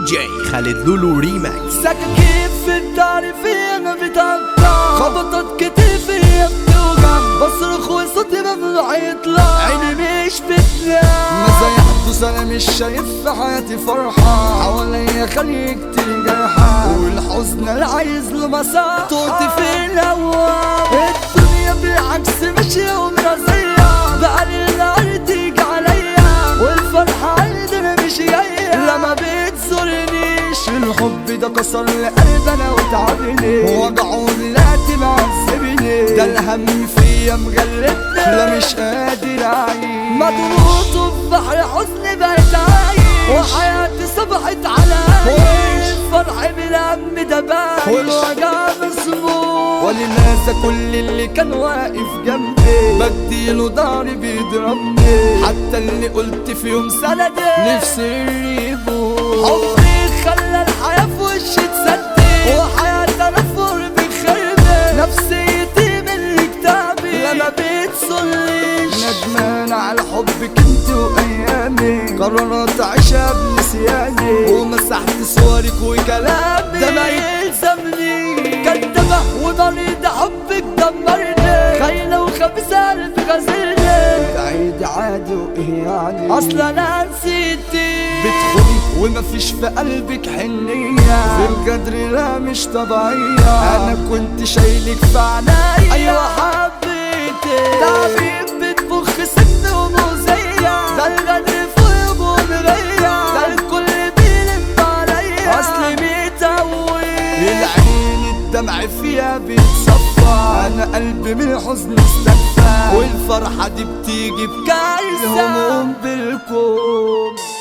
جي خالد لولو ريماكس. سكاكين في الدار فينا بتقطع، خبطت كتفي بتوجع، بصرخ وصوتي ممنوع يطلع، عيني مش بتنام. مزايا حدوث انا مش شايف في حياتي فرحة، حواليا خليك كتير جرحة، والحزن اللي عايز له مسار، طوطي في الهوا. الدنيا بالعكس ماشية ومرازية، بقالي النهار تيجي عليا، والفرحة عندنا مش جاية لما بتزورنيش. الحب ده كسر القلب انا وتعبني، وجعه دلوقتي معذبني، ده الهم فيا مغلبني، لا مش قادر اعيش، مضغوط وفي بحر حزن بقيت عايش، وحياتي صبحت على الفرح بالهم ده باين، والوجع مسموم. وللناس كل اللي كان واقف جنبي بديله ضهري بيضربني، حتى اللي قلت في يوم سندي نفسي يبوظ. حبي خلى الحياة في وشي تصدق، وحياتي انا في قرب خربت، نفسيتي من اللي كتابي لما بتصليش. ندمان على حبك انت وايامي، قررت اعيشها بنسياني، ومسحت صورك وكلامي، ده ما يلزمني كدبة وضريد حبك دمرني، خاينة وخبيثة قلبي غزلني، تعيد عادي وايه يعني، اصلا انا نسيتي بتخوني ومفيش في قلبك حنية، في القدر لا مش طبيعية، انا كنت شايلك في عنايا. ايوه حبيتي، تعبيب بتبخ سن وموزية، ده الغدر فوق ومغية، ده الكل بيلم عليا، اصلي متوي العين الدمع فيها بيتصفى، انا قلبي من الحزن استكفى، والفرحة دي بتيجي بكارثة، الهموم بالكون.